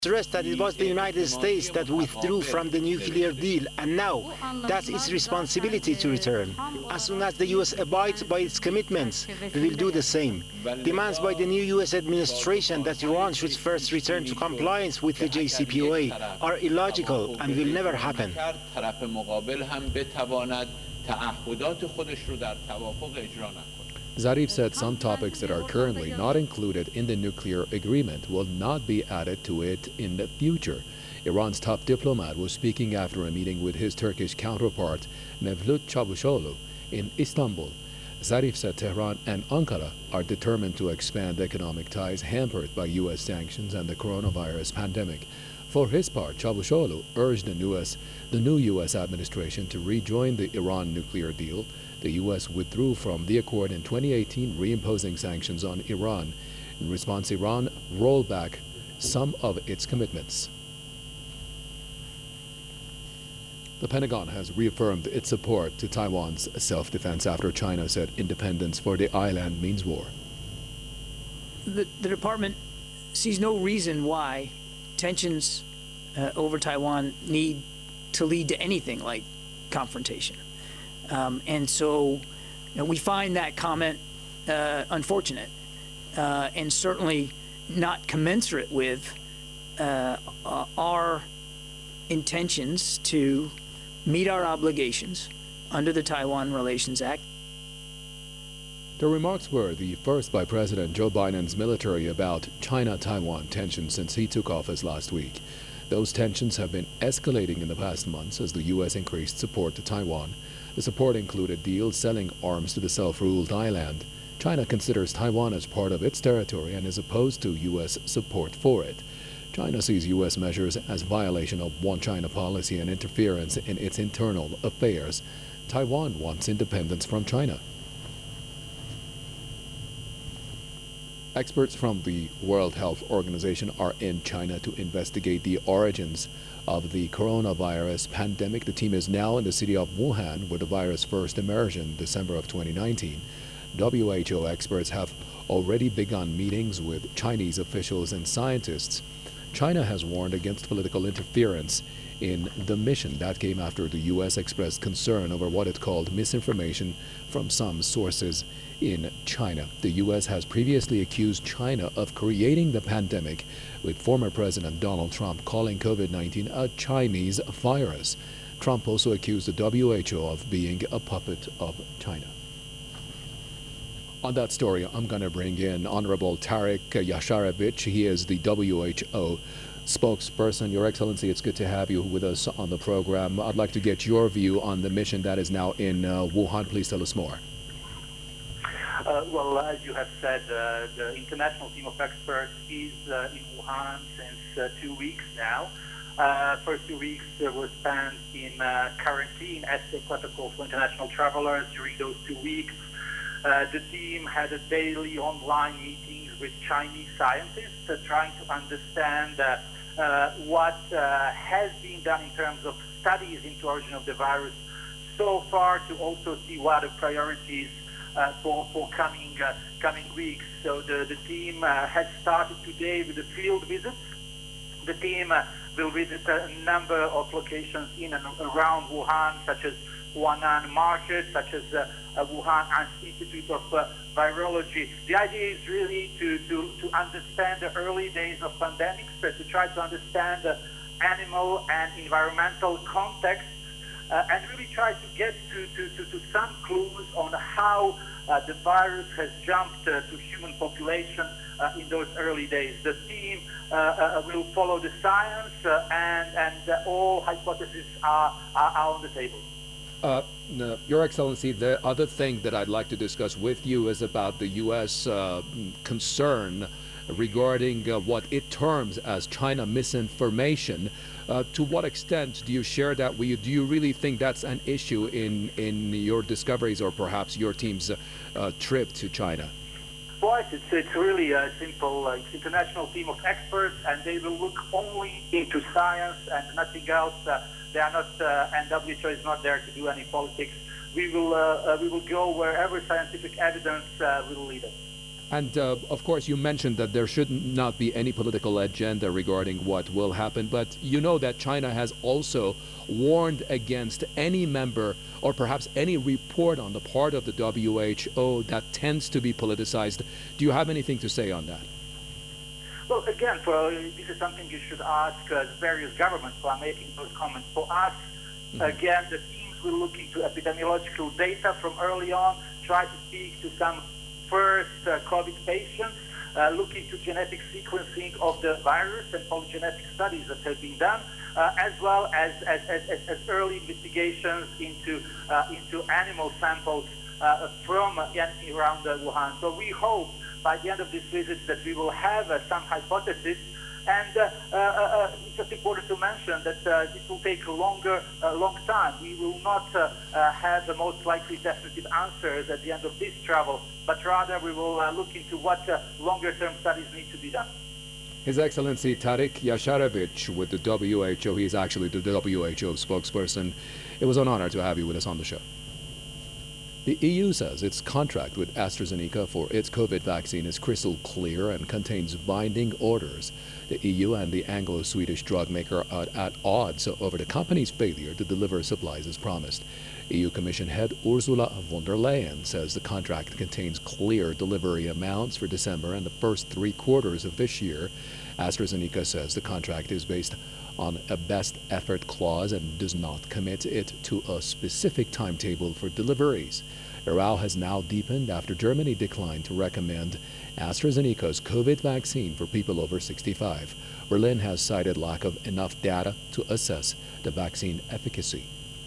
stress that it was the United States that withdrew from the nuclear deal, and now that's its responsibility to return. As soon as the U.S. abides by its commitments, we will do the same. Demands by the new U.S. administration that Iran should first return to compliance with the JCPOA are illogical and will never happen. Zarif said some topics that are currently not included in the nuclear agreement will not be added to it in the future. Iran's top diplomat was speaking after a meeting with his Turkish counterpart, Mevlut Çavuşoğlu, in Istanbul. Zarif said Tehran and Ankara are determined to expand economic ties hampered by U.S. sanctions and the coronavirus pandemic. For his part, Çavuşoğlu urged the new U.S. administration to rejoin the Iran nuclear deal. The U.S. withdrew from the accord in 2018, reimposing sanctions on Iran. In response, Iran rolled back some of its commitments. The Pentagon has reaffirmed its support to Taiwan's self-defense after China said independence for the island means war. The department sees no reason why tensions over Taiwan need to lead to anything like confrontation. And so we find that comment unfortunate and certainly not commensurate with our intentions to meet our obligations under the Taiwan Relations Act. The remarks were the first by President Joe Biden's military about China-Taiwan tensions since he took office last week. Those tensions have been escalating in the past months as the U.S. increased support to Taiwan. The support included deals selling arms to the self-ruled island. China considers Taiwan as part of its territory and is opposed to U.S. support for it. China sees U.S. measures as violation of One China policy and interference in its internal affairs. Taiwan wants independence from China. Experts from the World Health Organization are in China to investigate the origins of the coronavirus pandemic. The team is now in the city of Wuhan, where the virus first emerged in December of 2019. WHO experts have already begun meetings with Chinese officials and scientists. China has warned against political interference in the mission. That came after the U.S. expressed concern over what it called misinformation from some sources in China. The U.S. has previously accused China of creating the pandemic, with former President Donald Trump calling COVID-19 a Chinese virus. Trump also accused the WHO of being a puppet of China. On that story, I'm going to bring in Honorable Tareq Yasharovich. He is the WHO spokesperson. Your Excellency, it's good to have you with us on the program. I'd like to get your view on the mission that is now in Wuhan. Please tell us more. Well, as you have said, the international team of experts is in Wuhan since 2 weeks now. First 2 weeks were spent in quarantine as per protocol for international travelers. During those 2 weeks, the team had a daily online meetings with Chinese scientists trying to understand what has been done in terms of studies into origin of the virus so far, to also see what are the priorities for coming weeks. So the team has started today with the field visits. The team will visit a number of locations in and around Wuhan, such as Huanan Market, such as Wuhan Institute of Virology. The idea is really to understand the early days of pandemics, to try to understand the animal and environmental context, and really try to get to some clues on how the virus has jumped to human population in those early days. The team will follow the science, and all hypotheses are on the table. Your Excellency, the other thing that I'd like to discuss with you is about the U.S. Concern regarding what it terms as China misinformation. To what extent do you share that with you? Do you really think that's an issue in your discoveries or perhaps your team's trip to China? Well, it's really simple. It's international team of experts, and they will look only into science and nothing else. They are not, and WHO is not there to do any politics. We will go wherever scientific evidence will lead us. And of course, you mentioned that there should not be any political agenda regarding what will happen, but you know that China has also warned against any member or perhaps any report on the part of the WHO that tends to be politicized. Do you have anything to say on that? Well, again, this is something you should ask various governments who are making those comments. For us, again, the teams will look into epidemiological data from early on, try to speak to some first COVID patients, look into genetic sequencing of the virus and polygenetic studies that have been done, as well as early investigations into animal samples from around Wuhan. So we hope by the end of this visit that we will have some hypothesis. And it's just important to mention that it will take a long time. We will not have the most likely definitive answers at the end of this travel, but rather we will look into what longer-term studies need to be done. His Excellency Tarik Yasharovich with the WHO. He is actually the WHO spokesperson. It was an honor to have you with us on the show. The EU says its contract with AstraZeneca for its COVID vaccine is crystal clear and contains binding orders. The EU and the Anglo-Swedish drug maker are at odds over the company's failure to deliver supplies as promised. EU Commission head Ursula von der Leyen says the contract contains clear delivery amounts for December and the first 3 quarters of this year. AstraZeneca says the contract is based on a best effort clause and does not commit it to a specific timetable for deliveries. The row has now deepened after Germany declined to recommend AstraZeneca's COVID vaccine for people over 65. Berlin has cited lack of enough data to assess the vaccine efficacy.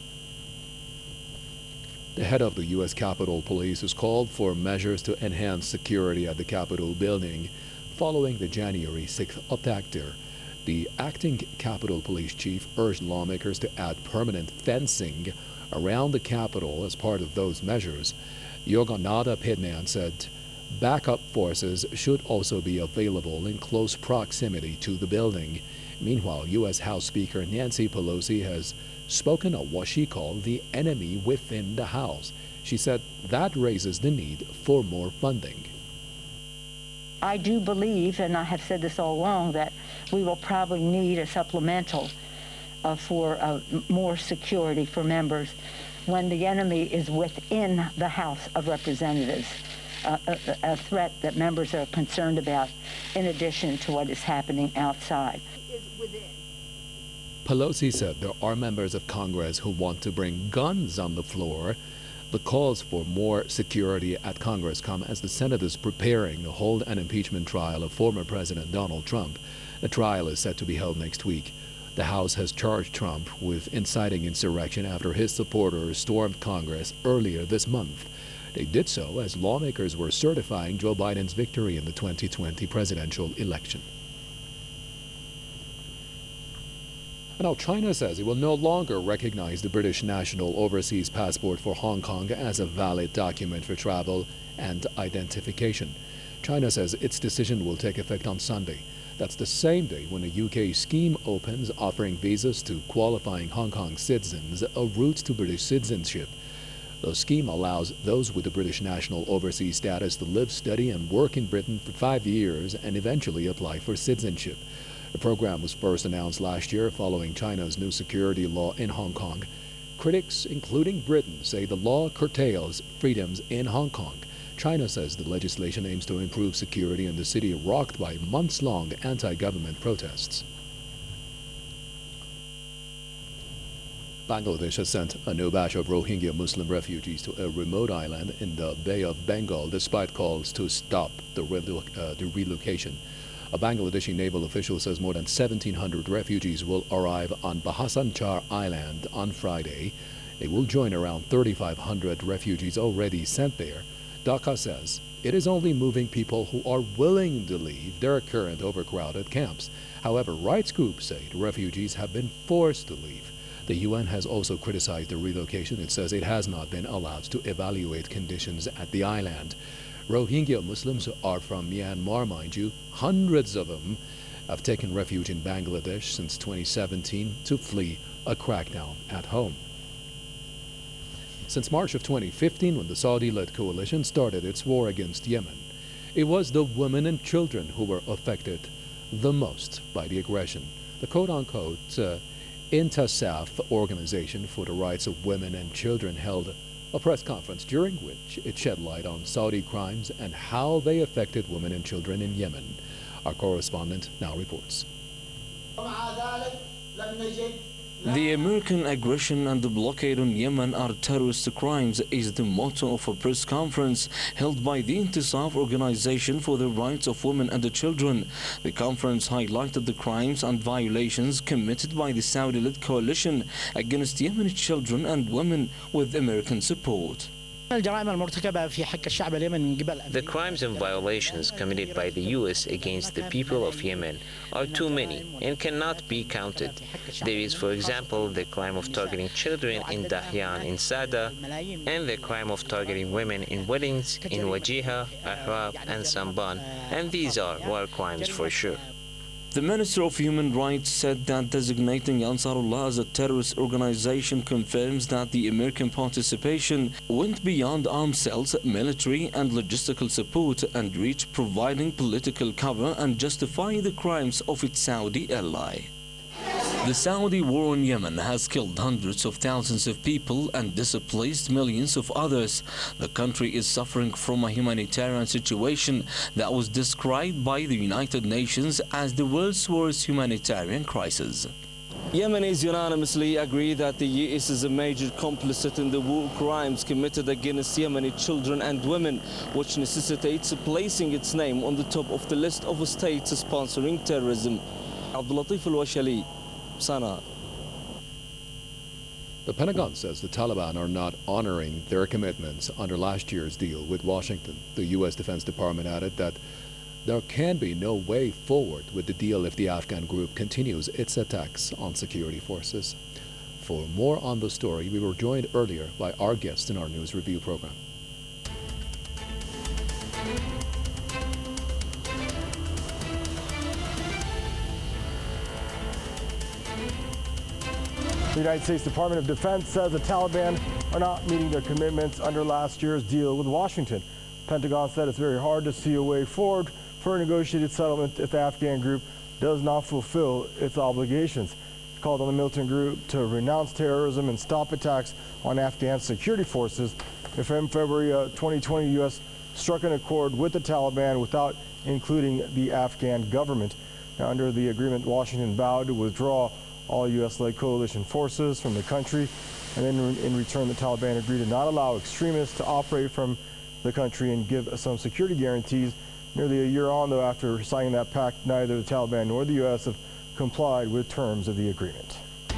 The head of the U.S. Capitol Police has called for measures to enhance security at the Capitol building following the January 6th attack there. The acting Capitol Police chief urged lawmakers to add permanent fencing around the Capitol as part of those measures. Yogananda Pittman said backup forces should also be available in close proximity to the building. Meanwhile, U.S. House Speaker Nancy Pelosi has spoken of what she called the enemy within the House. She said that raises the need for more funding. I do believe, and I have said this all along, that we will probably need a supplemental for more security for members when the enemy is within the House of Representatives, a threat that members are concerned about in addition to what is happening outside. Pelosi said there are members of Congress who want to bring guns on the floor. The calls for more security at Congress come as the Senate is preparing to hold an impeachment trial of former President Donald Trump. The trial is set to be held next week. The House has charged Trump with inciting insurrection after his supporters stormed Congress earlier this month. They did so as lawmakers were certifying Joe Biden's victory in the 2020 presidential election. Now, China says it will no longer recognize the British national overseas passport for Hong Kong as a valid document for travel and identification. China says its decision will take effect on Sunday. That's the same day when a UK scheme opens offering visas to qualifying Hong Kong citizens a route to British citizenship. The scheme allows those with the British national overseas status to live, study, and work in Britain for 5 years and eventually apply for citizenship. The program was first announced last year following China's new security law in Hong Kong. Critics, including Britain, say the law curtails freedoms in Hong Kong. China says the legislation aims to improve security in the city rocked by months-long anti-government protests. Bangladesh has sent a new batch of Rohingya Muslim refugees to a remote island in the Bay of Bengal despite calls to stop the relocation. A Bangladeshi naval official says more than 1,700 refugees will arrive on Bhasan Char Island on Friday. They will join around 3,500 refugees already sent there. Dhaka says it is only moving people who are willing to leave their current overcrowded camps. However, rights groups say the refugees have been forced to leave. The UN has also criticized the relocation. It says it has not been allowed to evaluate conditions at the island. Rohingya Muslims are from Myanmar, mind you. Hundreds of them have taken refuge in Bangladesh since 2017 to flee a crackdown at home. Since March of 2015, when the Saudi-led coalition started its war against Yemen, it was the women and children who were affected the most by the aggression. The quote-unquote Intasaf Organization for the Rights of Women and Children held a press conference during which it shed light on Saudi crimes and how they affected women and children in Yemen. Our correspondent now reports. The American aggression and the blockade on Yemen are terrorist crimes is the motto of a press conference held by the Intisaf Organization for the Rights of Women and the Children. The conference highlighted the crimes and violations committed by the Saudi-led coalition against Yemeni children and women with American support. The crimes and violations committed by the U.S. against the people of Yemen are too many and cannot be counted. There is, for example, the crime of targeting children in Dahyan in Sada, and the crime of targeting women in weddings in Wajiha, Ahrab, and Samban, and these are war crimes for sure. The Minister of Human Rights said that designating Ansarullah as a terrorist organization confirms that the American participation went beyond arms sales, military and logistical support and reached providing political cover and justifying the crimes of its Saudi ally. The Saudi war on Yemen has killed hundreds of thousands of people and displaced millions of others. The country is suffering from a humanitarian situation that was described by the United Nations as the world's worst humanitarian crisis. Yemenis unanimously agree that the U.S. is a major complicit in the war crimes committed against Yemeni children and women, which necessitates placing its name on the top of the list of states sponsoring terrorism. Abdul Latif Al-Washali, Sana. The Pentagon says the Taliban are not honoring their commitments under last year's deal with Washington. The U.S. Defense Department added that there can be no way forward with the deal if the Afghan group continues its attacks on security forces. For more on the story, we were joined earlier by our guest in our news review program. The United States Department of Defense says the Taliban are not meeting their commitments under last year's deal with Washington. The Pentagon said it's very hard to see a way forward for a negotiated settlement if the Afghan group does not fulfill its obligations. It called on the militant group to renounce terrorism and stop attacks on Afghan security forces. In February 2020, the U.S. struck an accord with the Taliban without including the Afghan government. Now, under the agreement, Washington vowed to withdraw all U.S.-led coalition forces from the country, and then in return the Taliban agreed to not allow extremists to operate from the country and give some security guarantees. Nearly a year on, though, after signing that pact, neither the Taliban nor the U.S. have complied with terms of the agreement.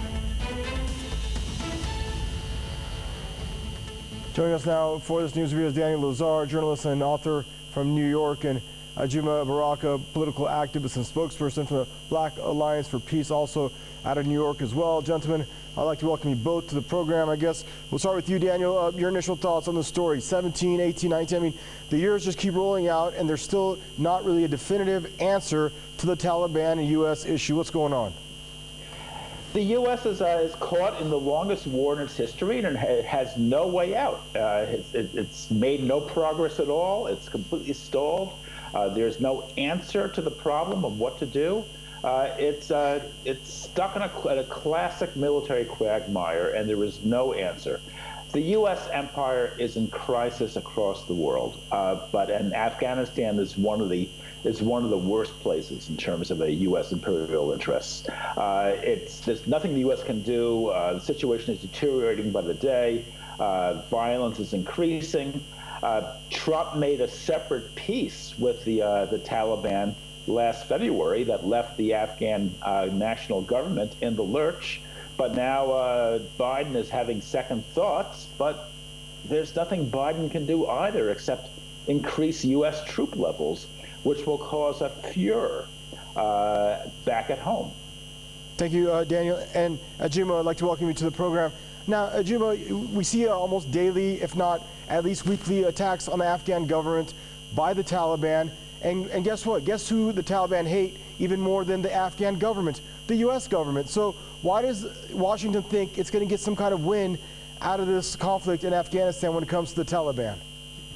Joining us now for this news review is Daniel Lazar, journalist and author from New York, and Ajima Baraka, political activist and spokesperson for the Black Alliance for Peace, also out of New York as well. Gentlemen, I'd like to welcome you both to the program. I guess we'll start with you, Daniel. Your initial thoughts on the story. 17, 18, 19. I mean, the years just keep rolling out, and there's still not really a definitive answer to the Taliban and U.S. issue. What's going on? The U.S. is caught in the longest war in its history, and it has no way out. It's made no progress at all. It's completely stalled. There's no answer to the problem of what to do. It's stuck in a classic military quagmire, and there is no answer. The U.S. empire is in crisis across the world, and Afghanistan is one of the worst places in terms of a U.S. imperial interests. There's nothing the U.S. can do. The situation is deteriorating by the day. Violence is increasing. Trump made a separate peace with the Taliban last February that left the Afghan national government in the lurch. But now Biden is having second thoughts, but there's nothing Biden can do either except increase U.S. troop levels, which will cause a furor back at home. Thank you, Daniel. And Ajima, I'd like to welcome you to the program. Now, Ajima, we see almost daily, if not at least weekly, attacks on the Afghan government by the Taliban. And guess what? Guess who the Taliban hate even more than the Afghan government? The U.S. government. So why does Washington think it's going to get some kind of win out of this conflict in Afghanistan when it comes to the Taliban?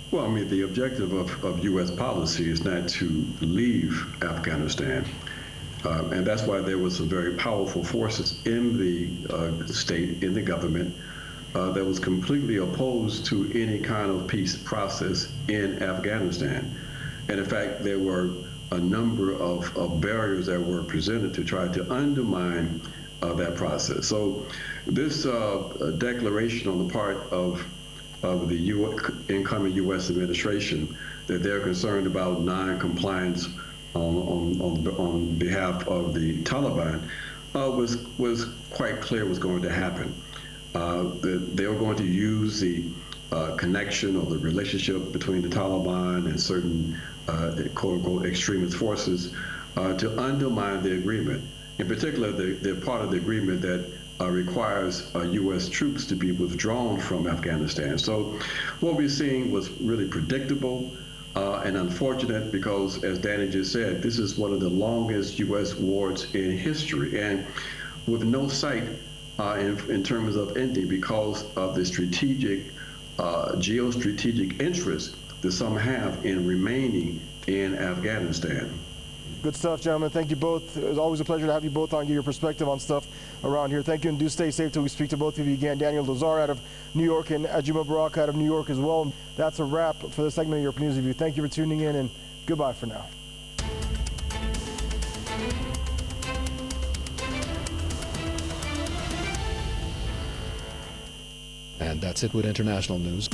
Well, I mean, the objective of U.S. policy is not to leave Afghanistan. And that's why there was some very powerful forces in the state, in the government, that was completely opposed to any kind of peace process in Afghanistan. And in fact, there were a number of barriers that were presented to try to undermine that process. So this declaration on the part of the incoming U.S. administration that they're concerned about non-compliance on behalf of the Taliban was quite clear was going to happen. They were going to use the connection or the relationship between the Taliban and certain quote-unquote extremist forces to undermine the agreement. In particular, the part of the agreement that requires U.S. troops to be withdrawn from Afghanistan. So what we're seeing was really predictable and unfortunate because, as Danny just said, this is one of the longest U.S. wars in history, and with no sight in terms of ending because of the strategic, geostrategic interest that some have in remaining in Afghanistan. Good stuff, gentlemen. Thank you both. It was always a pleasure to have you both on, get your perspective on stuff around here. Thank you, and do stay safe till we speak to both of you again. Daniel Lazare out of New York and Ajima Barak out of New York as well. That's a wrap for this segment of Europe News Review. Thank you for tuning in, and goodbye for now. And that's it with international news.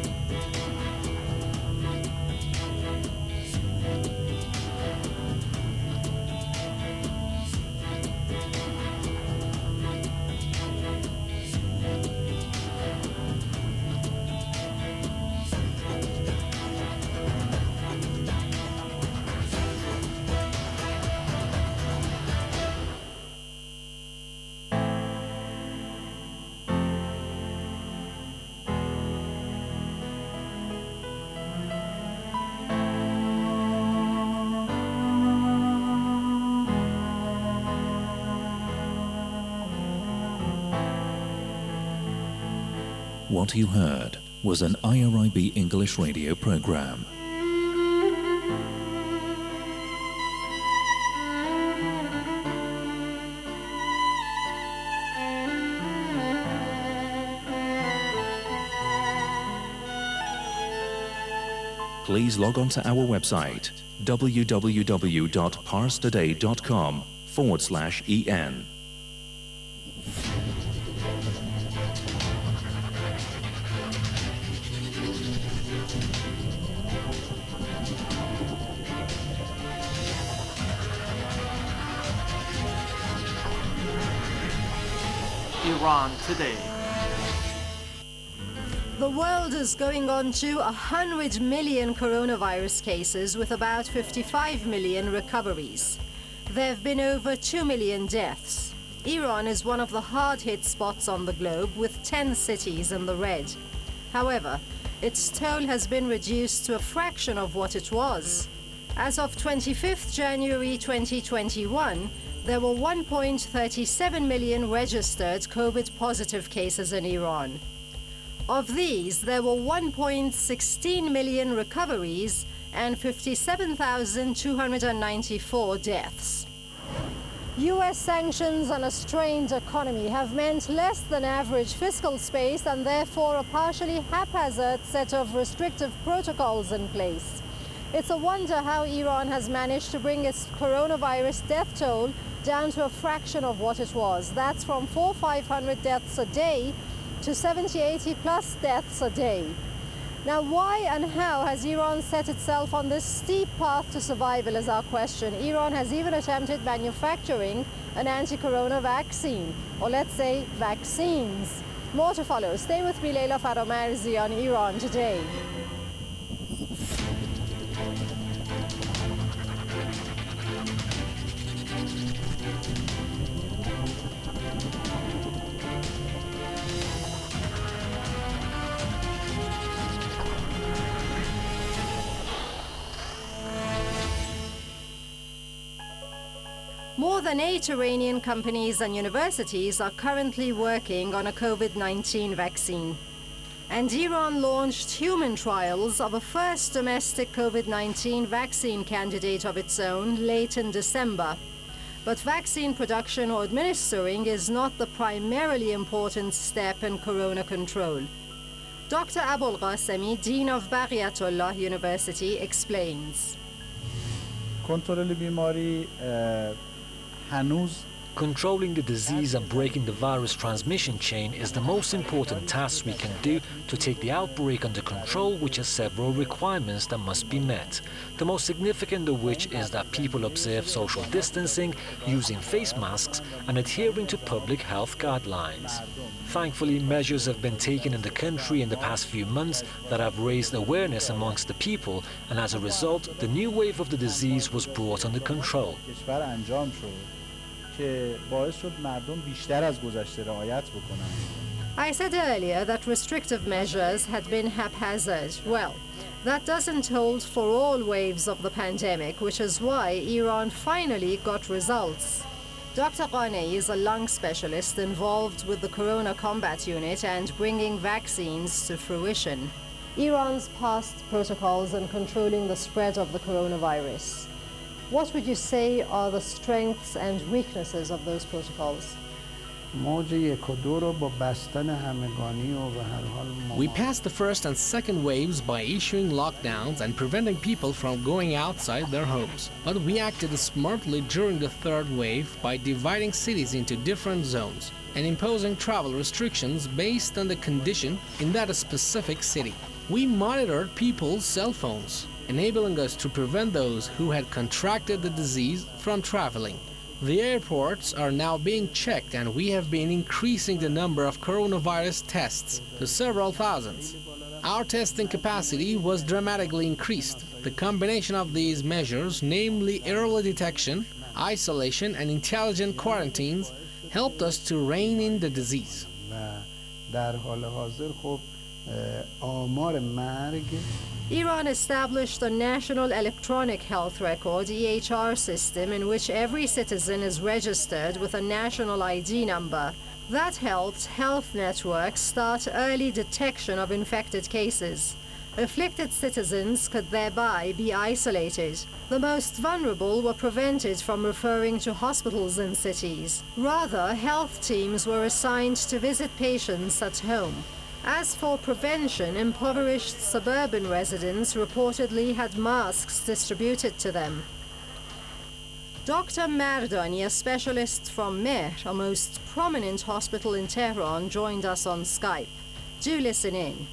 What you heard was an IRIB English radio program. Please log on to our website www.parstoday.com/en. Iran Today. The world is going on to 100 million coronavirus cases with about 55 million recoveries. There have been over 2 million deaths. Iran is one of the hard-hit spots on the globe with 10 cities in the red. However, its toll has been reduced to a fraction of what it was. As of 25th January 2021, there were 1.37 million registered COVID-positive cases in Iran. Of these, there were 1.16 million recoveries and 57,294 deaths. U.S. sanctions on a strained economy have meant less than average fiscal space and therefore a partially haphazard set of restrictive protocols in place. It's a wonder how Iran has managed to bring its coronavirus death toll down to a fraction of what it was. That's from 400-500 deaths a day to 70-80 plus deaths a day. Now, why and how has Iran set itself on this steep path to survival is our question. Iran has even attempted manufacturing an anti-corona vaccine, or let's say vaccines. More to follow. Stay with me, Leila Fadomarzi, on Iran Today. More than 8 Iranian companies and universities are currently working on a COVID-19 vaccine. And Iran launched human trials of a first domestic COVID-19 vaccine candidate of its own late in December. But vaccine production or administering is not the primarily important step in corona control. Dr. Abul Qasemi, Dean of Baqiyatullah University, explains. Controlling the disease and breaking the virus transmission chain is the most important task we can do to take the outbreak under control, which has several requirements that must be met. The most significant of which is that people observe social distancing, using face masks and adhering to public health guidelines. Thankfully, measures have been taken in the country in the past few months that have raised awareness amongst the people, and as a result, the new wave of the disease was brought under control. I said earlier that restrictive measures had been haphazard. Well, that doesn't hold for all waves of the pandemic, which is why Iran finally got results. Dr. Ghanei is a lung specialist involved with the Corona Combat Unit and bringing vaccines to fruition. Iran's past protocols in controlling the spread of the coronavirus. What would you say are the strengths and weaknesses of those protocols? We passed the first and second waves by issuing lockdowns and preventing people from going outside their homes. But we acted smartly during the third wave by dividing cities into different zones and imposing travel restrictions based on the condition in that specific city. We monitored people's cell phones, enabling us to prevent those who had contracted the disease from traveling. The airports are now being checked, and we have been increasing the number of coronavirus tests to several thousands. Our testing capacity was dramatically increased. The combination of these measures, namely early detection, isolation, and intelligent quarantines, helped us to rein in the disease. Iran established a National Electronic Health Record (EHR) system in which every citizen is registered with a national ID number. That helped health networks start early detection of infected cases. Afflicted citizens could thereby be isolated. The most vulnerable were prevented from referring to hospitals in cities. Rather, health teams were assigned to visit patients at home. As for prevention, impoverished suburban residents reportedly had masks distributed to them. Dr. Mardani, a specialist from Mehr, a most prominent hospital in Tehran, joined us on Skype. Do listen in.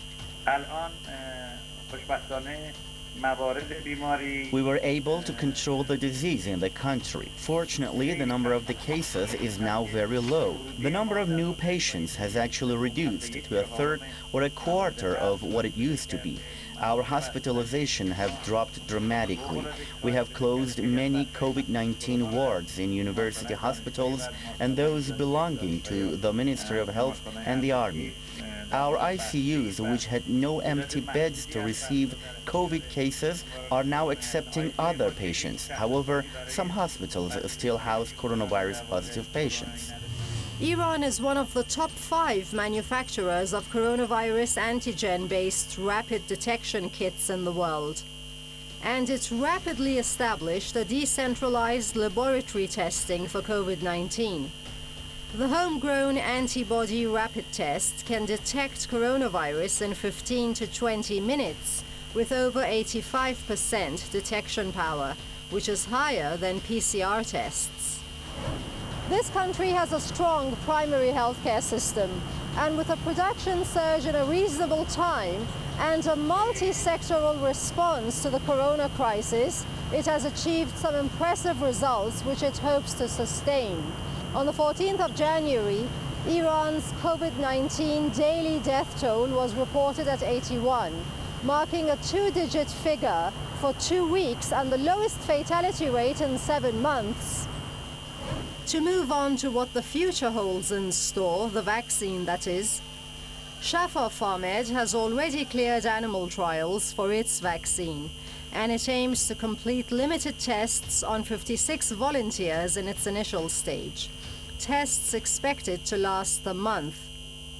We were able to control the disease in the country. Fortunately, the number of the cases is now very low. The number of new patients has actually reduced to a third or a quarter of what it used to be. Our hospitalization have dropped dramatically. We have closed many COVID-19 wards in university hospitals and those belonging to the Ministry of Health and the Army. Our ICUs, which had no empty beds to receive COVID cases, are now accepting other patients. However, some hospitals still house coronavirus-positive patients. Iran is one of the top 5 manufacturers of coronavirus antigen-based rapid detection kits in the world. And it rapidly established a decentralized laboratory testing for COVID-19. The homegrown antibody rapid test can detect coronavirus in 15 to 20 minutes with over 85% detection power, which is higher than PCR tests. This country has a strong primary healthcare system, and with a production surge in a reasonable time and a multi-sectoral response to the corona crisis, it has achieved some impressive results which it hopes to sustain. On the 14th of January, Iran's COVID-19 daily death toll was reported at 81, marking a 2-digit figure for 2 weeks and the lowest fatality rate in 7 months. To move on to what the future holds in store, the vaccine that is, Shafa Pharmed has already cleared animal trials for its vaccine, and it aims to complete limited tests on 56 volunteers in its initial stage. Tests expected to last a month.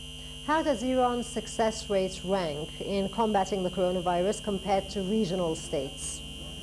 How does Iran's success rate rank in combating the coronavirus compared to regional states?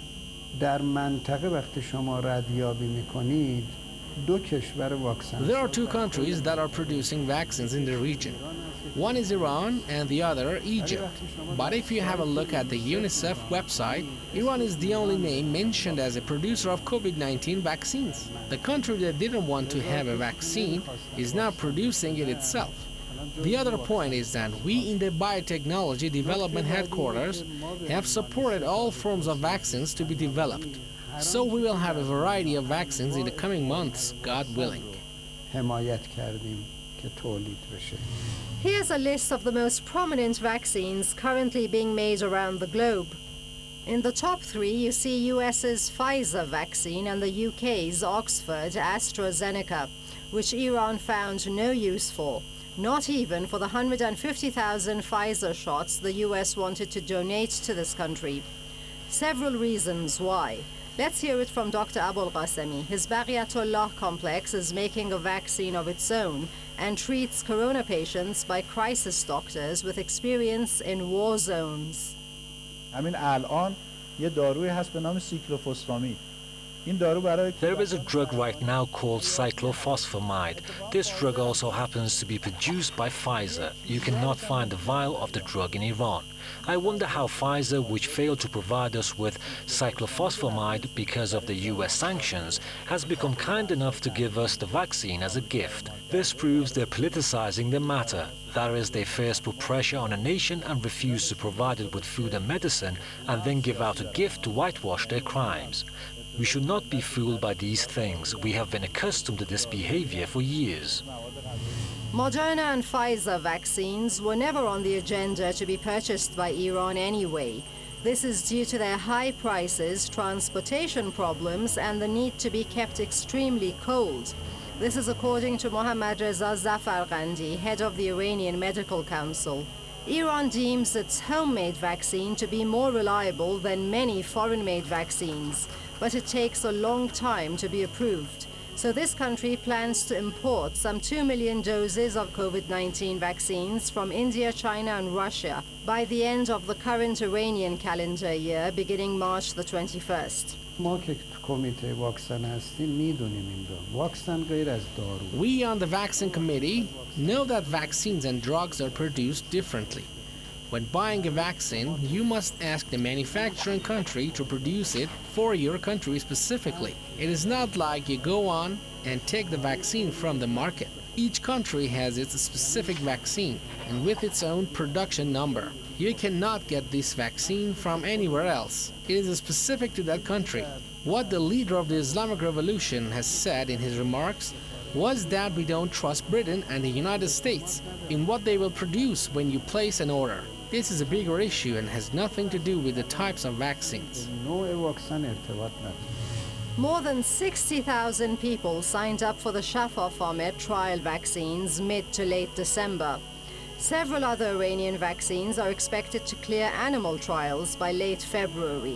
در منطقه وقتی شما ردیابی میکنید دو کشور واکسن. There are two countries that are producing vaccines in the region. One is Iran and the other Egypt. But if you have a look at the UNICEF website, Iran is the only name mentioned as a producer of COVID-19 vaccines. The country that didn't want to have a vaccine is now producing it itself. The other point is that we in the Biotechnology Development Headquarters have supported all forms of vaccines to be developed. So we will have a variety of vaccines in the coming months, God willing. حمایت کردیم که تولید بشه. Here's a list of the most prominent vaccines currently being made around the globe. In the top 3, you see US's Pfizer vaccine and the UK's Oxford AstraZeneca, which Iran found no use for, not even for the 150,000 Pfizer shots the US wanted to donate to this country. Several reasons why. Let's hear it from Dr. Abolghasemi. His Baqiyatullah complex is making a vaccine of its own and treats corona patients by crisis doctors with experience in war zones. همین الان یه دارویی هست به نام سیکلوفوسفامید. There is a drug right now called cyclophosphamide. This drug also happens to be produced by Pfizer. You cannot find the vial of the drug in Iran. I wonder how Pfizer, which failed to provide us with cyclophosphamide because of the US sanctions, has become kind enough to give us the vaccine as a gift. This proves they're politicizing the matter. That is, they first put pressure on a nation and refuse to provide it with food and medicine, and then give out a gift to whitewash their crimes. We should not be fooled by these things. We have been accustomed to this behavior for years. Moderna and Pfizer vaccines were never on the agenda to be purchased by Iran anyway. This is due to their high prices, transportation problems, and the need to be kept extremely cold. This is according to Mohammad Reza Zafargandi, head of the Iranian Medical Council. Iran deems its homemade vaccine to be more reliable than many foreign-made vaccines, but it takes a long time to be approved. So this country plans to import some 2 million doses of COVID-19 vaccines from India, China and Russia by the end of the current Iranian calendar year, beginning March the 21st. We on the vaccine committee know that vaccines and drugs are produced differently. When buying a vaccine, you must ask the manufacturing country to produce it for your country specifically. It is not like you go on and take the vaccine from the market. Each country has its specific vaccine and with its own production number. You cannot get this vaccine from anywhere else. It is specific to that country. What the leader of the Islamic Revolution has said in his remarks was that we don't trust Britain and the United States in what they will produce when you place an order. This is a bigger issue and has nothing to do with the types of vaccines. More than 60,000 people signed up for the Shafaa-Famed trial vaccines mid to late December. Several other Iranian vaccines are expected to clear animal trials by late February.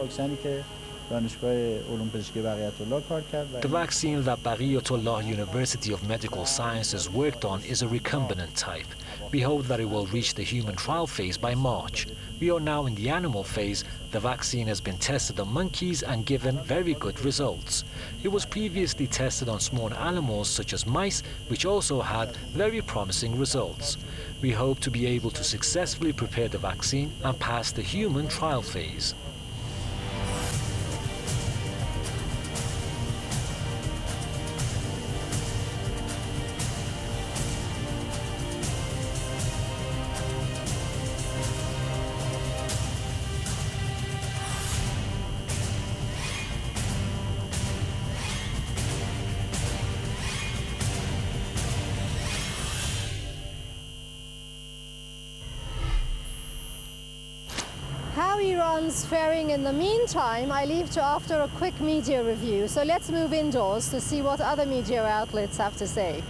The vaccine that Baqiyatullah University of Medical Sciences worked on is a recombinant type. We hope that it will reach the human trial phase by March. We are now in the animal phase. The vaccine has been tested on monkeys and given very good results. It was previously tested on small animals such as mice, which also had very promising results. We hope to be able to successfully prepare the vaccine and pass the human trial phase. How Iran's faring in the meantime, I leave to after a quick media review. So let's move indoors to see what other media outlets have to say.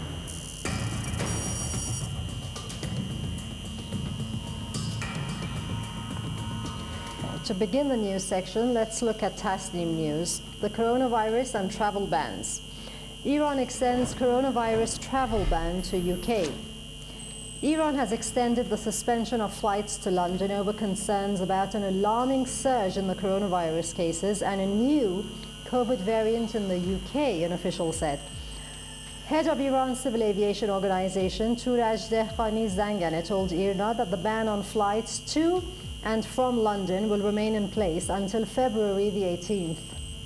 To begin the news section, let's look at Tasnim News, the coronavirus and travel bans. Iran extends coronavirus travel ban to UK. Iran has extended the suspension of flights to London over concerns about an alarming surge in the coronavirus cases and a new COVID variant in the UK, an official said. Head of Iran's civil aviation organization, Turaj Dehqani Zangane, told IRNA that the ban on flights to and from London will remain in place until February the 18th.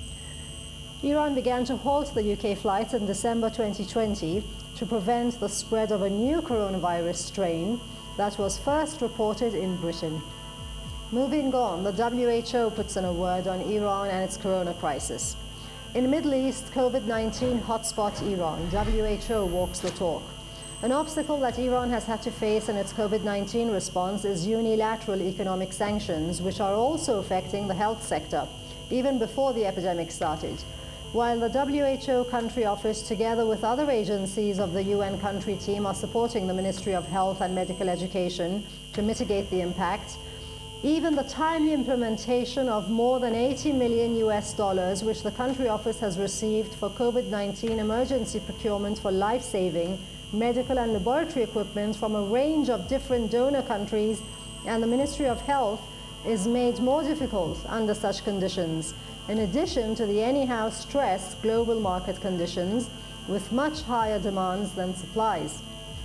Iran began to halt the UK flights in December 2020 to prevent the spread of a new coronavirus strain that was first reported in Britain. Moving on, the WHO puts in a word on Iran and its corona crisis. In the Middle East, COVID-19 hotspot Iran, WHO walks the talk. An obstacle that Iran has had to face in its COVID-19 response is unilateral economic sanctions, which are also affecting the health sector, even before the epidemic started. While the WHO country office, together with other agencies of the UN country team, are supporting the Ministry of Health and Medical Education to mitigate the impact, even the timely implementation of more than $80 million which the country office has received for COVID-19 emergency procurement for life-saving medical and laboratory equipment from a range of different donor countries and the Ministry of Health is made more difficult under such conditions, in addition to the anyhow stressed global market conditions with much higher demands than supplies.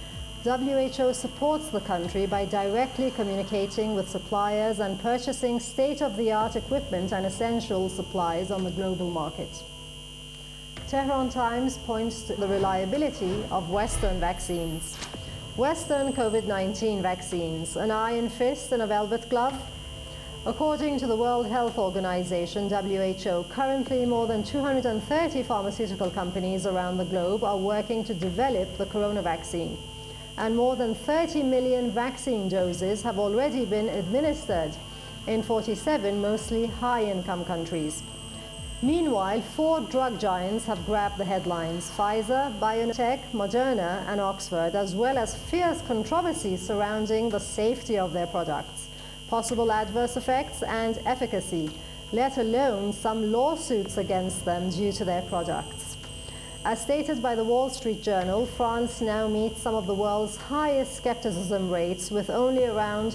WHO supports the country by directly communicating with suppliers and purchasing state-of-the-art equipment and essential supplies on the global market. Tehran Times points to the reliability of Western vaccines. Western COVID-19 vaccines, an iron fist and a velvet glove? According to the World Health Organization, WHO, currently more than 230 pharmaceutical companies around the globe are working to develop the corona vaccine. And more than 30 million vaccine doses have already been administered in 47 mostly high-income countries. Meanwhile, 4 drug giants have grabbed the headlines: Pfizer, BioNTech, Moderna and Oxford, as well as fierce controversies surrounding the safety of their products, possible adverse effects and efficacy, let alone some lawsuits against them due to their products. As stated by the Wall Street Journal, France now meets some of the world's highest skepticism rates, with only around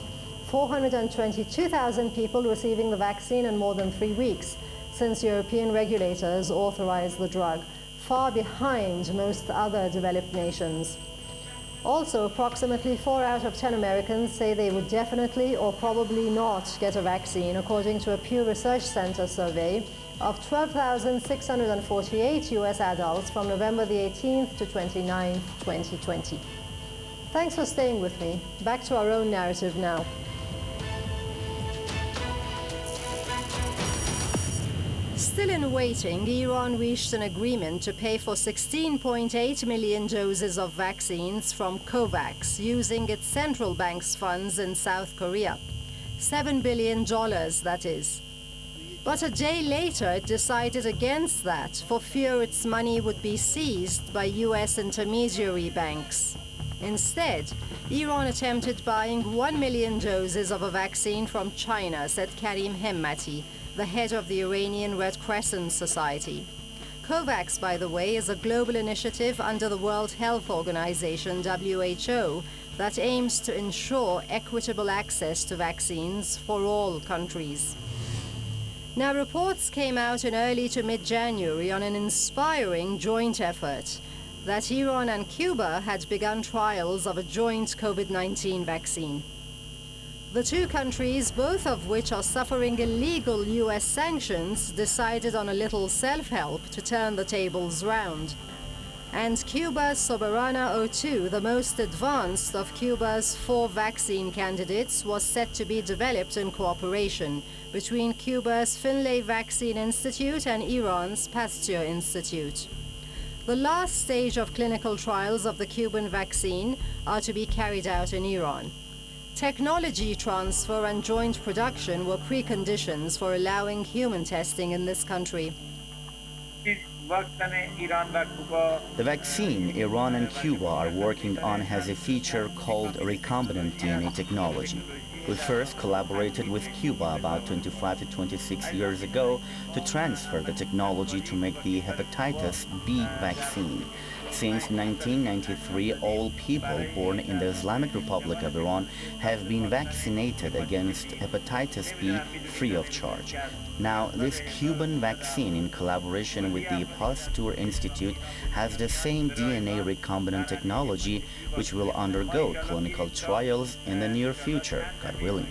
422,000 people receiving the vaccine in more than 3 weeks since European regulators authorized the drug, far behind most other developed nations. Also, approximately 4 out of 10 Americans say they would definitely or probably not get a vaccine, according to a Pew Research Center survey of 12,648 US adults from November the 18th to 29th, 2020. Thanks for staying with me. Back to our own narrative now. Still in waiting, Iran reached an agreement to pay for 16.8 million doses of vaccines from COVAX using its central bank's funds in South Korea. $7 billion, that is. But a day later, it decided against that for fear its money would be seized by US intermediary banks. Instead, Iran attempted buying 1 million doses of a vaccine from China, said Karim Hemmati, the head of the Iranian Red Crescent Society. COVAX, by the way, is a global initiative under the World Health Organization, WHO, that aims to ensure equitable access to vaccines for all countries. Now, reports came out in early to mid-January on an inspiring joint effort that Iran and Cuba had begun trials of a joint COVID-19 vaccine. The two countries, both of which are suffering illegal US sanctions, decided on a little self-help to turn the tables round. And Cuba's Soberana 02, the most advanced of Cuba's 4 vaccine candidates, was set to be developed in cooperation between Cuba's Finlay Vaccine Institute and Iran's Pasteur Institute. The last stage of clinical trials of the Cuban vaccine are to be carried out in Iran. Technology transfer and joint production were preconditions for allowing human testing in this country. The vaccine Iran and Cuba are working on has a feature called recombinant DNA technology. We first collaborated with Cuba about 25 to 26 years ago to transfer the technology to make the hepatitis B vaccine. Since 1993, all people born in the Islamic Republic of Iran have been vaccinated against hepatitis B free of charge. Now, this Cuban vaccine, in collaboration with the Pasteur Institute, has the same DNA recombinant technology, which will undergo clinical trials in the near future, God willing.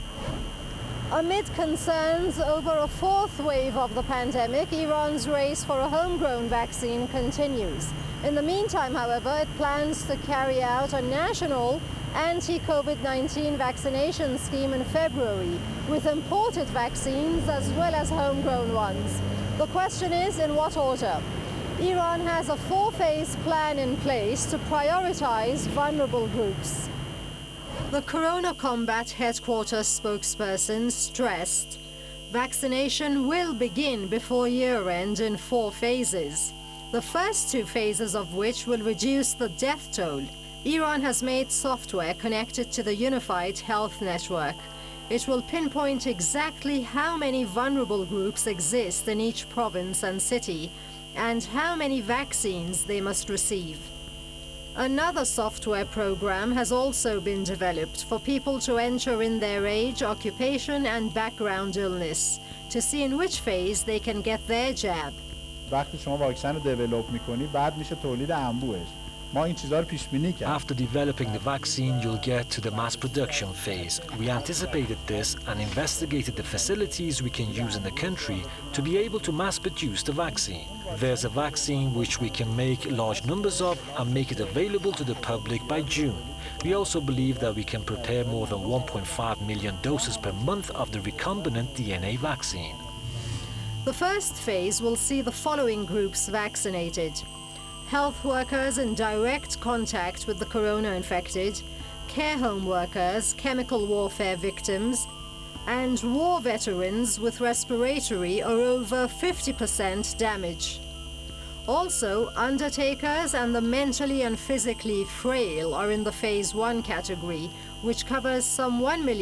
Amid concerns over a fourth wave of the pandemic, Iran's race for a homegrown vaccine continues. In the meantime, however, it plans to carry out a national anti-COVID-19 vaccination scheme in February, with imported vaccines as well as homegrown ones. The question is, in what order? Iran has a four-phase plan in place to prioritize vulnerable groups. The Corona Combat Headquarters spokesperson stressed vaccination will begin before year-end in 4 phases, the first 2 phases of which will reduce the death toll. Iran has made software connected to the Unified Health Network. It will pinpoint exactly how many vulnerable groups exist in each province and city and how many vaccines they must receive. Another software program has also been developed for people to enter in their age, occupation and background illness to see in which phase they can get their jab. وقتی شما واکسن رو دیولپ می‌کنی بعد میشه تولید انبوهش. ما این چیزا رو پیش بینی کردیم. After developing the vaccine, you'll get to the mass production phase. We anticipated this and investigated the facilities we can use in the country to be able to mass produce the vaccine. There's a vaccine which we can make large numbers of and make it available to the public by June. We also believe that we can prepare more than 1.5 million doses per month of the recombinant DNA vaccine. The first phase will see the following groups vaccinated: health workers in direct contact with the corona-infected, care home workers, chemical warfare victims, and war veterans with respiratory or over 50% damage. Also, undertakers and the mentally and physically frail are in the Phase 1 category, which covers some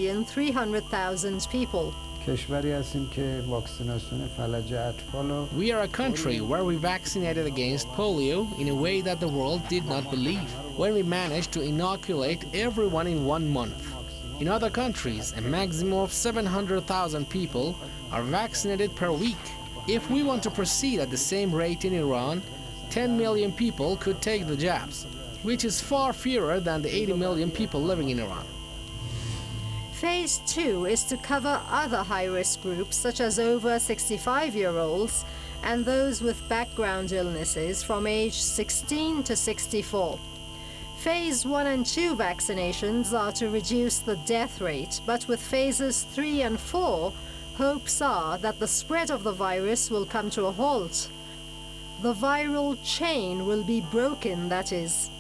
1,300,000 people. We are a country where we vaccinated against polio in a way that the world did not believe, when we managed to inoculate everyone in 1 month. In other countries, a maximum of 700,000 people are vaccinated per week. If we want to proceed at the same rate in Iran, 10 million people could take the jabs, which is far fewer than the 80 million people living in Iran. Phase 2 is to cover other high-risk groups such as over 65-year-olds and those with background illnesses from age 16 to 64. Phase 1 and 2 vaccinations are to reduce the death rate, but with phases 3 and 4, hopes are that the spread of the virus will come to a halt. The viral chain will be broken, that is.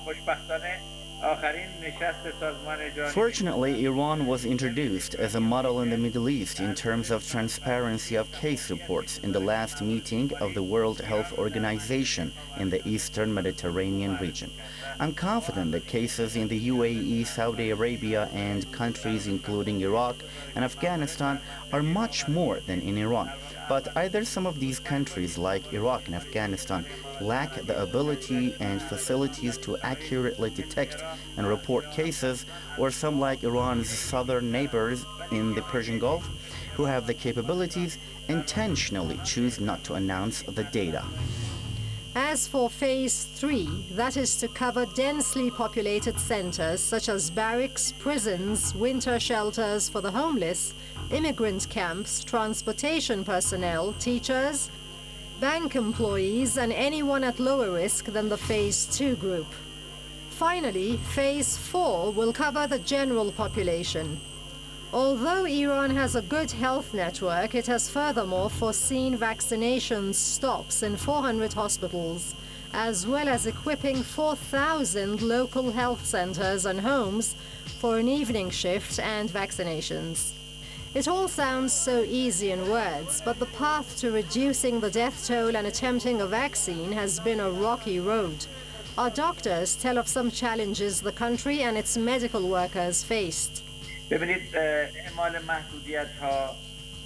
Fortunately, Iran was introduced as a model in the Middle East in terms of transparency of case reports in the last meeting of the World Health Organization in the Eastern Mediterranean region. I'm confident that cases in the UAE, Saudi Arabia, and countries including Iraq and Afghanistan are much more than in Iran. But either some of these countries, like Iraq and Afghanistan, lack the ability and facilities to accurately detect and report cases, or some, like Iran's southern neighbors in the Persian Gulf, who have the capabilities, intentionally choose not to announce the data. As for Phase 3, that is to cover densely populated centers such as barracks, prisons, winter shelters for the homeless, immigrant camps, transportation personnel, teachers, bank employees, and anyone at lower risk than the Phase 2 group. Finally, Phase 4 will cover the general population. Although Iran has a good health network, it has furthermore foreseen vaccination stops in 400 hospitals, as well as equipping 4,000 local health centers and homes for an evening shift and vaccinations. It all sounds so easy in words, but the path to reducing the death toll and attempting a vaccine has been a rocky road. Our doctors tell of some challenges the country and its medical workers faced.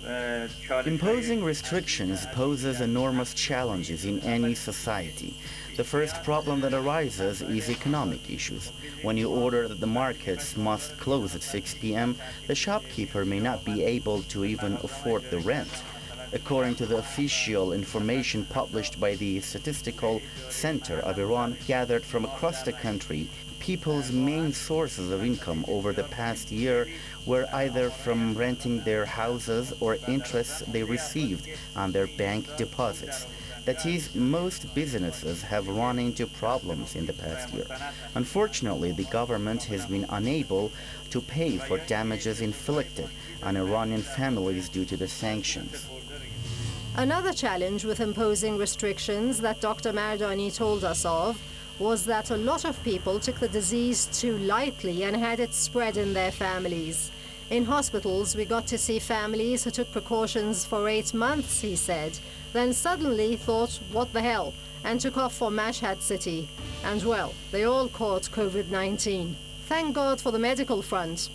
Imposing restrictions poses enormous challenges in any society. The first problem that arises is economic issues. When you order that the markets must close at 6 p.m., the shopkeeper may not be able to even afford the rent. According to the official information published by the Statistical Center of Iran, gathered from across the country, people's main sources of income over the past year were either from renting their houses or interests they received on their bank deposits. That is, most businesses have run into problems in the past year. Unfortunately, the government has been unable to pay for damages inflicted on Iranian families due to the sanctions. Another challenge with imposing restrictions that Dr. Mardani told us of was that a lot of people took the disease too lightly and had it spread in their families. In hospitals, we got to see families who took precautions for 8 months, he said, then suddenly thought, what the hell, and took off for Mashhad city. And well, they all caught COVID-19. Thank God for the medical front.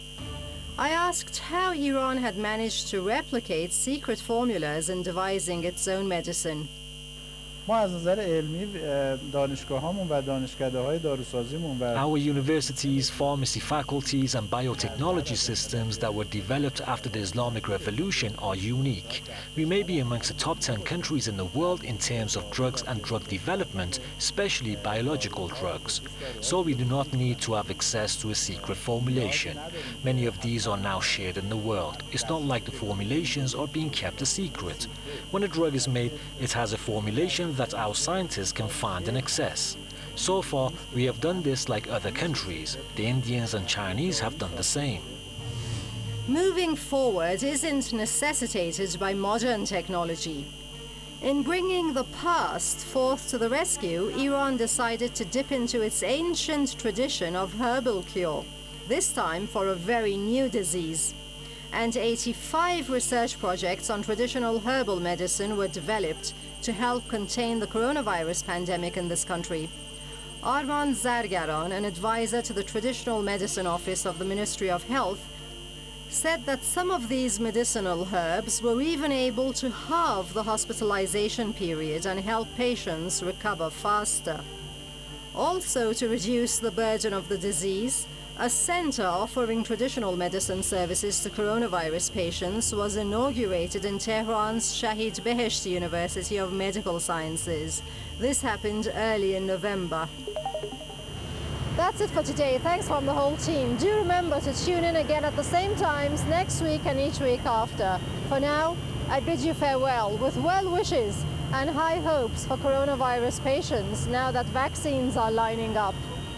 I asked how Iran had managed to replicate secret formulas in devising its own medicine. ما از نظر علمی دانشگاهامون و دانشکده‌های داروسازیمون و Our universities, pharmacy faculties and biotechnology systems that were developed after the Islamic Revolution are unique. We may be amongst the top 10 countries in the world in terms of drugs and drug development, especially biological drugs. So we do not need to have access to a secret formulation. Many of these are now shared in the world. It's not like the formulations are being kept a secret. When a drug is made, it has a formulation that our scientists can find and access. So far, we have done this like other countries. The Indians and Chinese have done the same. Moving forward isn't necessitated by modern technology. In bringing the past forth to the rescue, Iran decided to dip into its ancient tradition of herbal cure, this time for a very new disease. And 85 research projects on traditional herbal medicine were developed to help contain the coronavirus pandemic in this country. Arman Zargaran, an advisor to the Traditional Medicine Office of the Ministry of Health, said that some of these medicinal herbs were even able to halve the hospitalization period and help patients recover faster. Also, to reduce the burden of the disease, a center offering traditional medicine services to coronavirus patients was inaugurated in Tehran's Shahid Behesht University of Medical Sciences. This happened early in November. That's it for today. Thanks from the whole team. Do remember to tune in again at the same times next week and each week after. For now, I bid you farewell with well wishes and high hopes for coronavirus patients now that vaccines are lining up.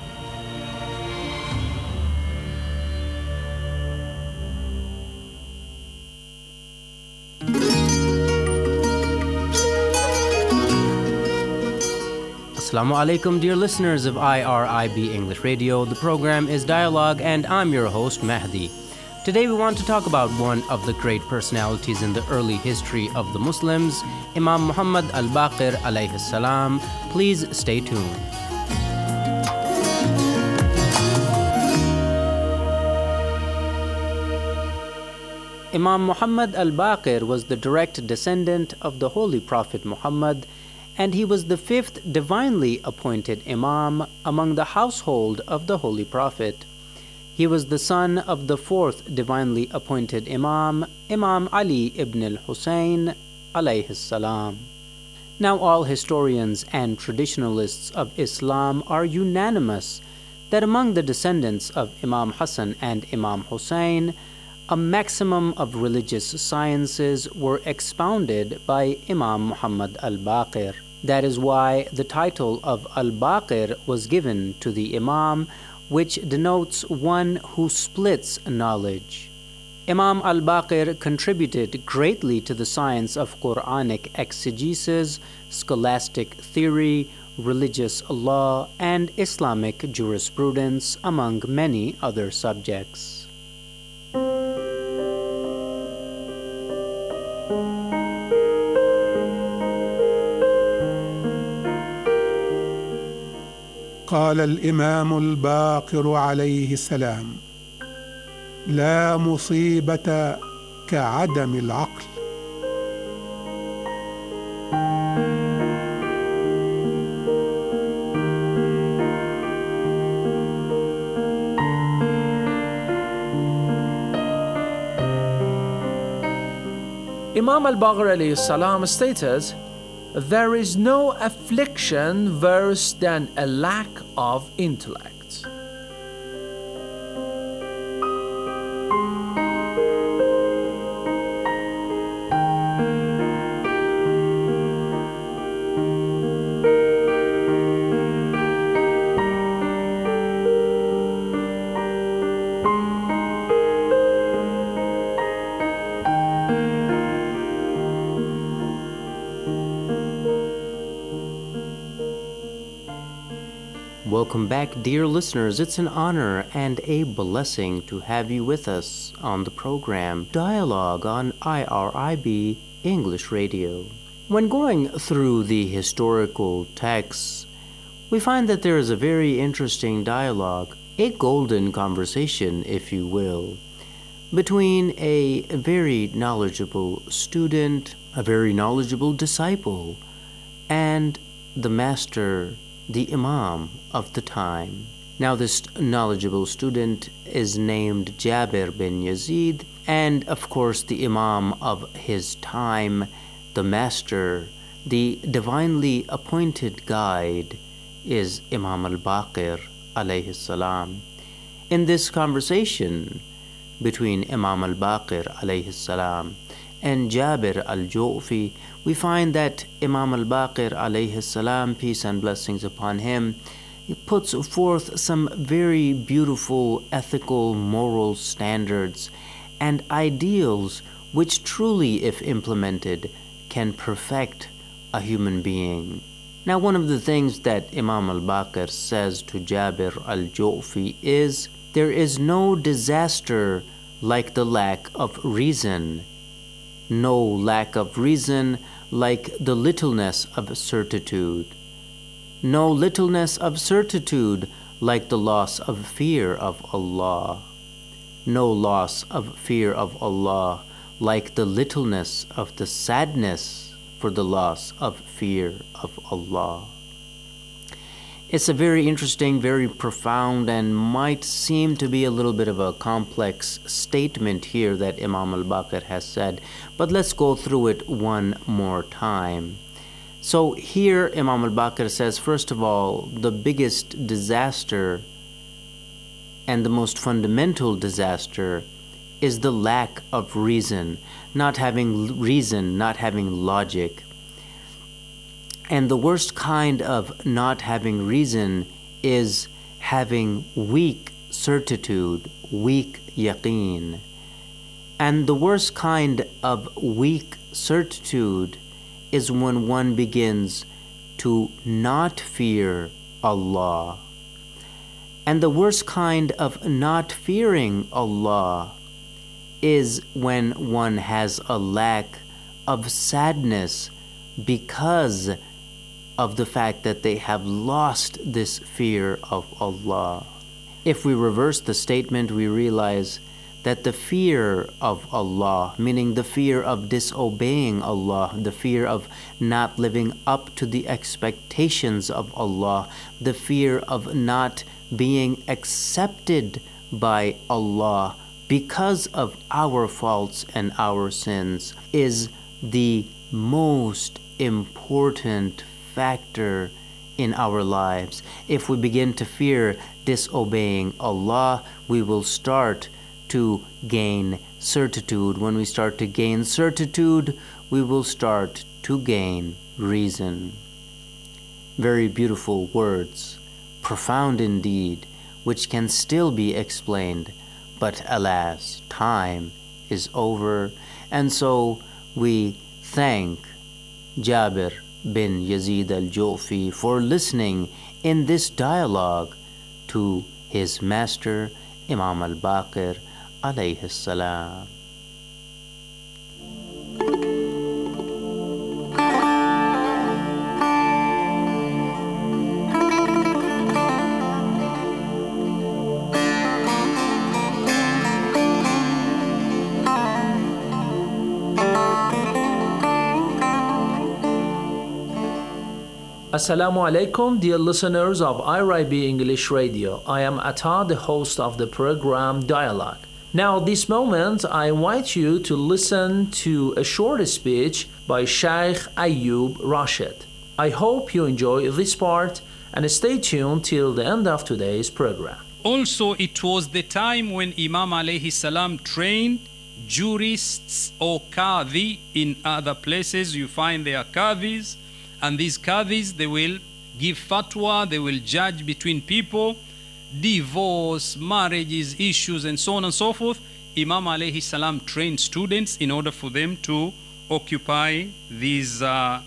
Assalamu alaikum, dear listeners of IRIB English Radio. The program is Dialogue, and I'm your host, Mahdi. Today we want to talk about one of the great personalities in the early history of the Muslims, Imam Muhammad al-Baqir alayhi salam. Please stay tuned. Imam Muhammad al-Baqir was the direct descendant of the Holy Prophet Muhammad, and he was the fifth divinely appointed Imam among the household of the Holy Prophet. He was the son of the fourth divinely appointed Imam, Imam Ali ibn al-Husayn alayhi salam. Now all historians and traditionalists of Islam are unanimous that among the descendants of Imam Hassan and Imam Hussein, a maximum of religious sciences were expounded by Imam Muhammad al-Baqir. That is why the title of al-Baqir was given to the Imam, which denotes one who splits knowledge. Imam al-Baqir contributed greatly to the science of Quranic exegesis, scholastic theory, religious law, and Islamic jurisprudence, among many other subjects. قال الإمام الباقر عليه السلام: لا مصيبة كعدم العقل. Imam al-Baqir alayhi salam stated, "There is no affliction worse than a lack of intellect." Welcome back, dear listeners. It's an honor and a blessing to have you with us on the program Dialogue on IRIB English Radio. When going through the historical texts, we find that there is a very interesting dialogue, a golden conversation, if you will, between a very knowledgeable student, a very knowledgeable disciple, and the master, the Imam of the time. Now, this knowledgeable student is named Jabir bin Yazid, and of course the Imam of his time, the master, the divinely appointed guide, is Imam al-Baqir alayhi salam. In this conversation between Imam al-Baqir alayhi salam and Jabir al-Ju'fi, we find that Imam al-Baqir alayhi salam, peace and blessings upon him, he puts forth some very beautiful ethical, moral standards and ideals which truly, if implemented, can perfect a human being. Now, one of the things that Imam al-Baqir says to Jabir al-Ju'fi is, "There is no disaster like the lack of reason, no lack of reason like the littleness of certitude, no littleness of certitude like the loss of fear of Allah, no loss of fear of Allah like the littleness of the sadness for the loss of fear of Allah." It's a very interesting, very profound, and might seem to be a little bit of a complex statement here that Imam al-Baqir has said, but let's go through it one more time. So here Imam al-Baqir says, first of all, the biggest disaster and the most fundamental disaster is the lack of reason, not having reason, not having logic. And the worst kind of not having reason is having weak certitude, weak yaqeen. And the worst kind of weak certitude is when one begins to not fear Allah. And the worst kind of not fearing Allah is when one has a lack of sadness because of the fact that they have lost this fear of Allah. If we reverse the statement, we realize that the fear of Allah, meaning the fear of disobeying Allah, the fear of not living up to the expectations of Allah, the fear of not being accepted by Allah because of our faults and our sins, is the most important factor in our lives. If we begin to fear disobeying Allah, we will start to gain certitude. When we start to gain certitude, we will start to gain reason. Very beautiful words, profound indeed, which can still be explained, but alas, time is over, and so we thank Jabir bin Yazid al-Ju'fi for listening in this dialogue to his master Imam al-Baqir alayhi salam. Assalamu alaikum, dear listeners of IRIB English Radio. I am Atta, the host of the program Dialogue. Now, this moment, I invite you to listen to a short speech by Sheikh Ayub Rashid. I hope you enjoy this part and stay tuned till the end of today's program. Also, it was the time when Imam alayhi salam trained jurists or qadhi. In other places you find there are qadhis, and these qadhis, they will give fatwa, they will judge between people, divorce, marriages, issues, and so on and so forth. Imam alayhi salam trained students in order for them to occupy these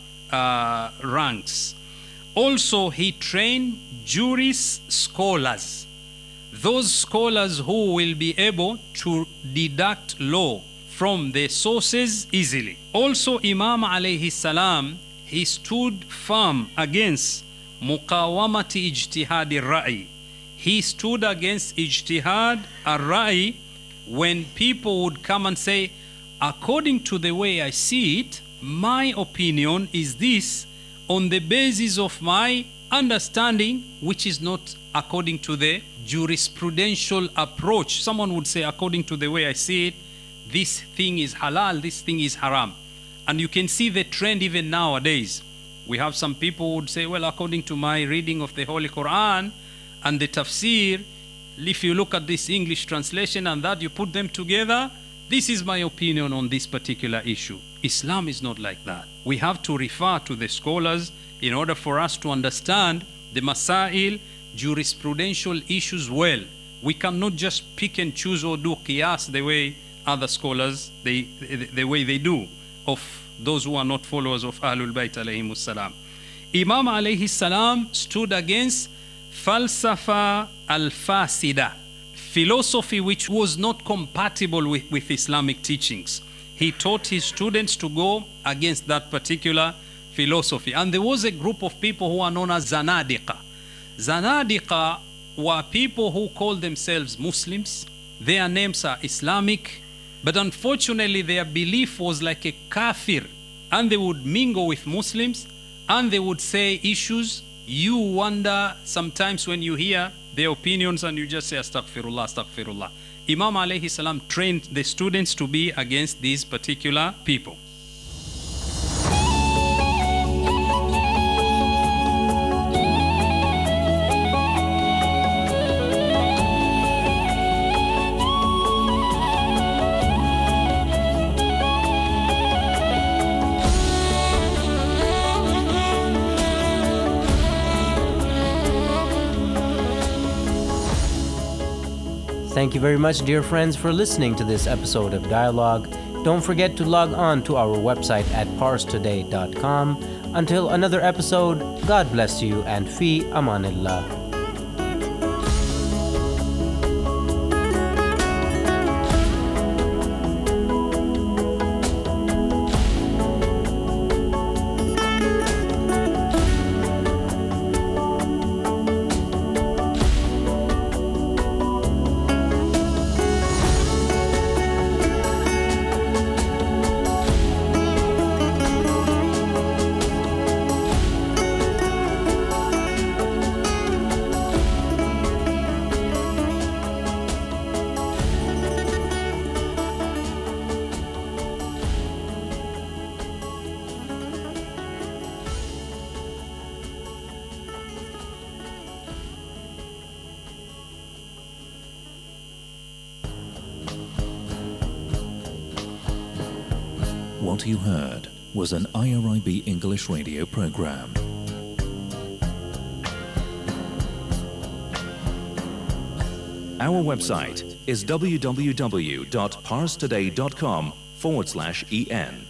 ranks. Also, he trained jurists, scholars, those scholars who will be able to deduct law from the sources easily. Also, Imam alayhi salam, he stood firm against muqawamati ijtihad al-ra'i. He stood against ijtihad al-ra'i when people would come and say, according to the way I see it, my opinion is this on the basis of my understanding, which is not according to the jurisprudential approach. Someone would say, according to the way I see it, this thing is halal, this thing is haram. And you can see the trend even nowadays. We have some people who would say, well, according to my reading of the Holy Quran and the tafsir, if you look at this English translation and that, you put them together, this is my opinion on this particular issue. Islam is not like that. We have to refer to the scholars in order for us to understand the masail, jurisprudential issues well. We cannot just pick and choose or do qiyas the way other scholars, the way they do, of those who are not followers of Ahlul Bayt alayhimus salam. Imam alayhi salam stood against falsafa al-fasida, philosophy which was not compatible with Islamic teachings. He taught his students to go against that particular philosophy. And there was a group of people who are known as Zanadiqa. Zanadiqa were people who called themselves Muslims. Their names are Islamic, but unfortunately their belief was like a kafir. And they would mingle with Muslims, and they would say issues. You wonder sometimes when you hear their opinions and you just say, astaghfirullah, astaghfirullah. Imam alayhi salam trained the students to be against these particular people. Thank you very much, dear friends, for listening to this episode of Dialogue. Don't forget to log on to our website at parstoday.com. Until another episode, God bless you and fi amanillah. What you heard was an IRIB English radio program. Our website is www.parstoday.com/en.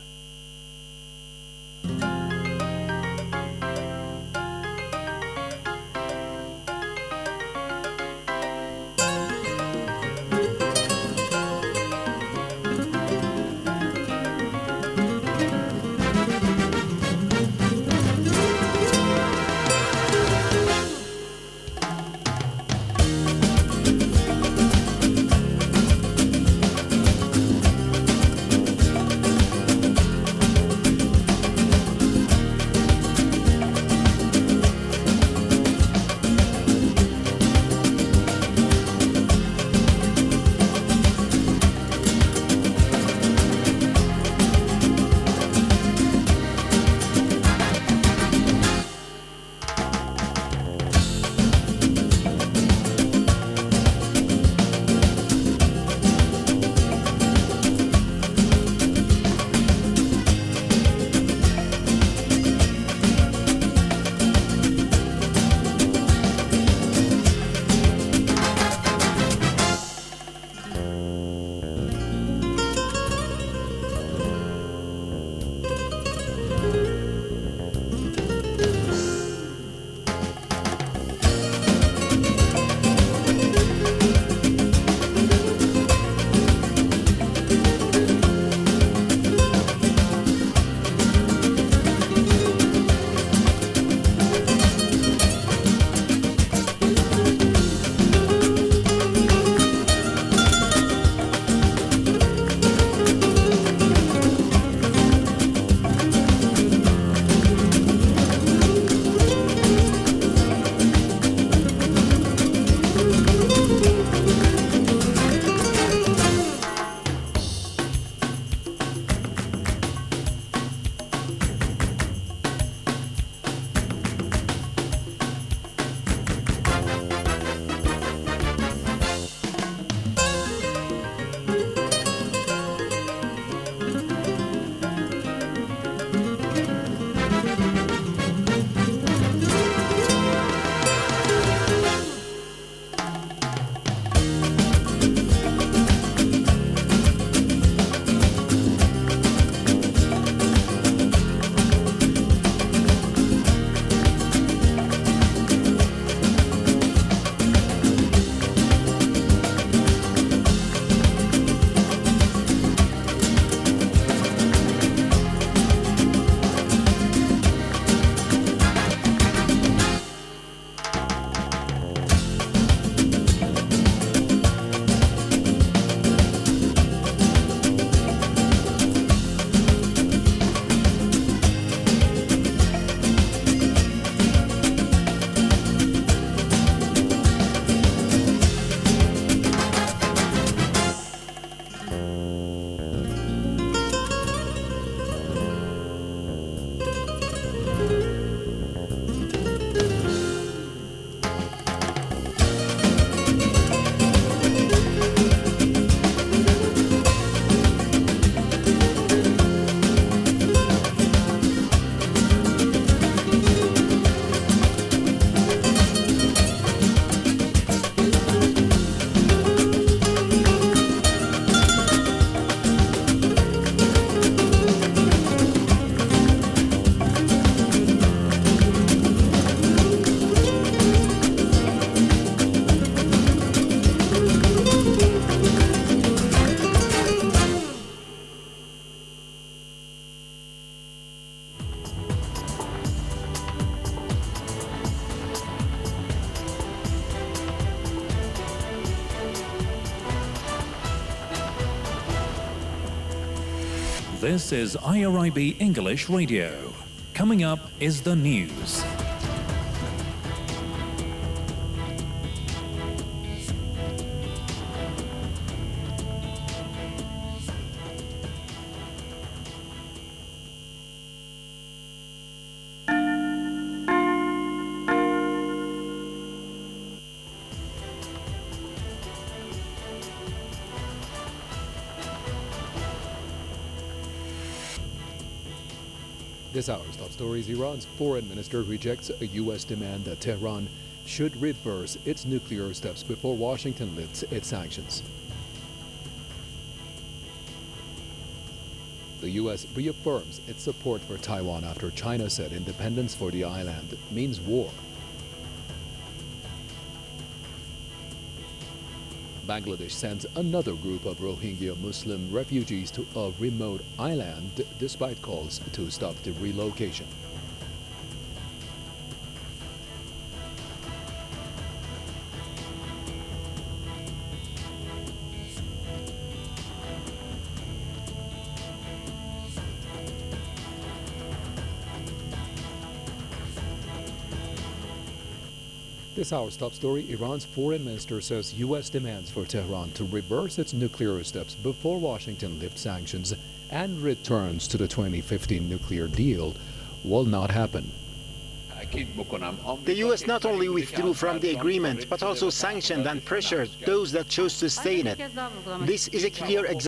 This is IRIB English Radio. Coming up is the news. This hour's top stories: Iran's foreign minister rejects a U.S. demand that Tehran should reverse its nuclear steps before Washington lifts its sanctions. The U.S. reaffirms its support for Taiwan after China said independence for the island means war. Bangladesh sends another group of Rohingya Muslim refugees to a remote island despite calls to stop the relocation. This hour's top story: Iran's foreign minister says U.S. demands for Tehran to reverse its nuclear steps before Washington lifts sanctions and returns to the 2015 nuclear deal will not happen. The U.S. not only withdrew from the agreement, but also sanctioned and pressured those that chose to stay in it. This is a clear example